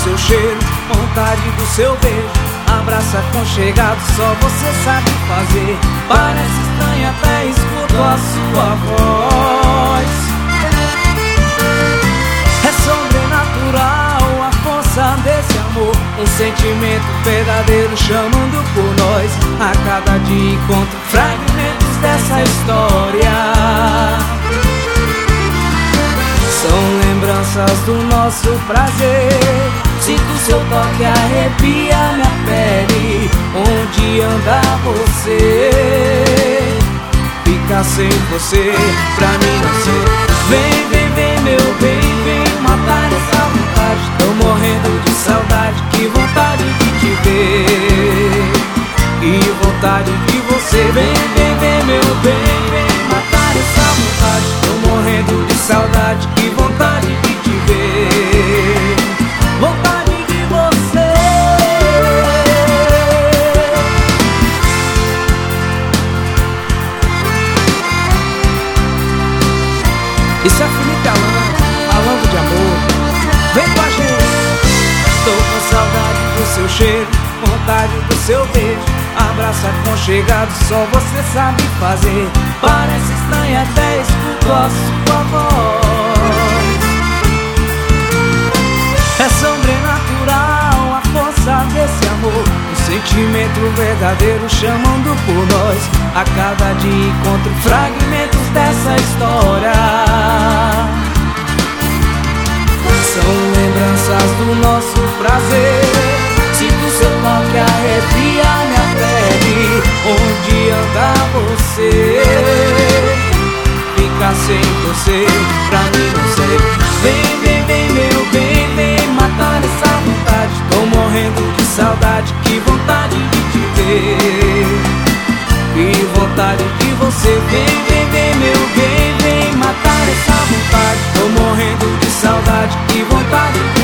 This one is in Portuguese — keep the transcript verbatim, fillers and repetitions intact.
seu cheiro, vontade do seu beijo. Abraço aconchegado, só você sabe fazer. Parece estranho, até escuto a sua voz. É sobrenatural a força desse amor, um sentimento verdadeiro chamando por nós. A cada dia encontro fragmentos dessa história. São lembranças do nosso prazer. Sinto seu toque, arrepia minha pele. Onde anda você? Ficar sem você, pra mim não sei. Vem, vem, vem, meu bem, vem matar essa vontade. Tô morrendo de saudade, que vontade de te ver. Que vontade de você. Vem, vem, vem, meu bem, vem matar essa vontade. Tô morrendo de saudade, que vontade de te ver. Vontade de você. Isso é Felipe Alan, falando de amor. Vem com a gente. Tô com saudade do seu cheiro, vontade do seu beijo. Abraço aconchegado, só você sabe fazer. Parece estranho, até escuto a sua voz. É sobrenatural a força desse amor, um sentimento verdadeiro chamando por nós. A cada dia encontro fragmentos dessa história. São lembranças do nosso prazer. Sinto seu toque, arrepia minha pele. Onde anda você? Ficar sem você, pra mim não sei. Vem, vem, vem, meu bem, vem matar essa vontade. Tô morrendo de saudade, que vontade de te ver. Que vontade de você. Vem, vem, vem, meu bem, vem matar essa vontade. Tô morrendo de saudade, que vontade de